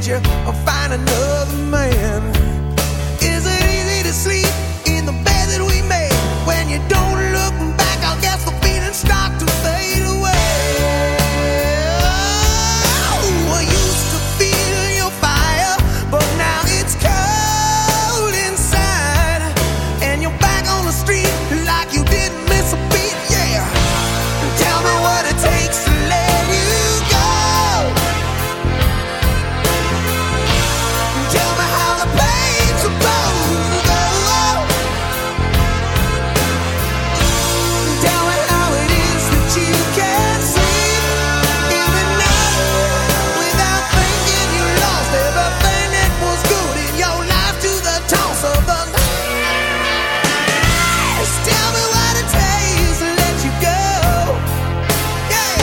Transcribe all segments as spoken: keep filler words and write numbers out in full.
you find another man? Is it easy to sleep in the bed that we made? When you don't look back, I guess the feelings start to fade away. Oh, I used to feel your fire, but now it's cold inside, and you're back on the street like you didn't miss a beat. Yeah, tell me what it takes to let you go. Tell me how the pain's supposed to go. Tell me how it is that you can't sleep in the night without thinking you lost everything that was good in your life to the toss of the dice. Tell me what it takes to let you go. Yeah,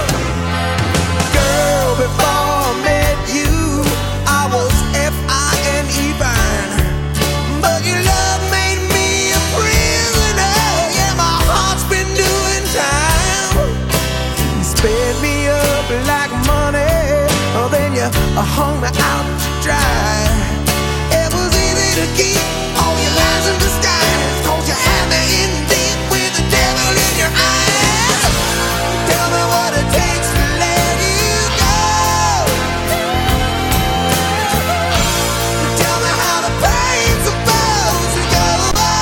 girl, before I met you, I was F I N E fine, but your love made me a prisoner. Yeah, my heart's been doing time. You sped me up like money, oh, then you hung me out to dry. It was easy to keep all your lies in disguise, 'cause you had me in deep with the devil in your eyes. Tell me what it takes to let you go. Tell me how the pain's supposed to go.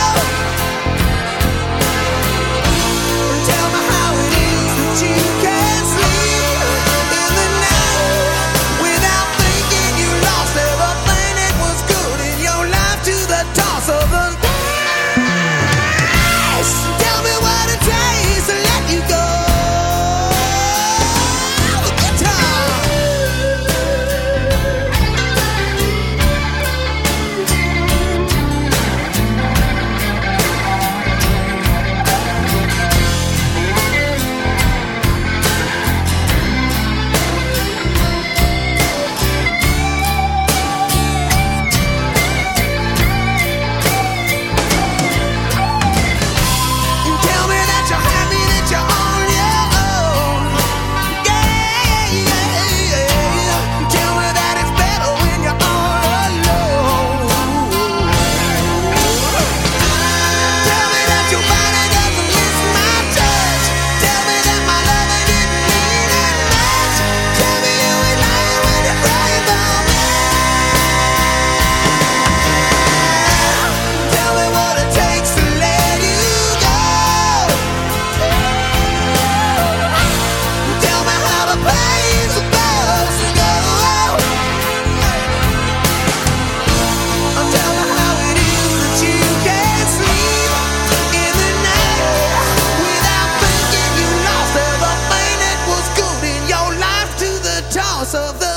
Tell me how it is that you can't sleep in the night without thinking you lost everything that was good in your life to the toss of the dice. Tell me what it takes to let you go. Good time. You tell me that you're happy, that you're on your own. Yeah, yeah, yeah. Tell me that it's better when you're all alone. Tell me that your body doesn't miss my touch. Tell me that my loving didn't mean that much. Tell me you ain't lying when you're crying for me. Tell me what it takes to let you go. Tell me how the pain's supposed to go. Tell me how it is that you can't sleep in the night without thinking you lost everything that was good in your life to the toss of the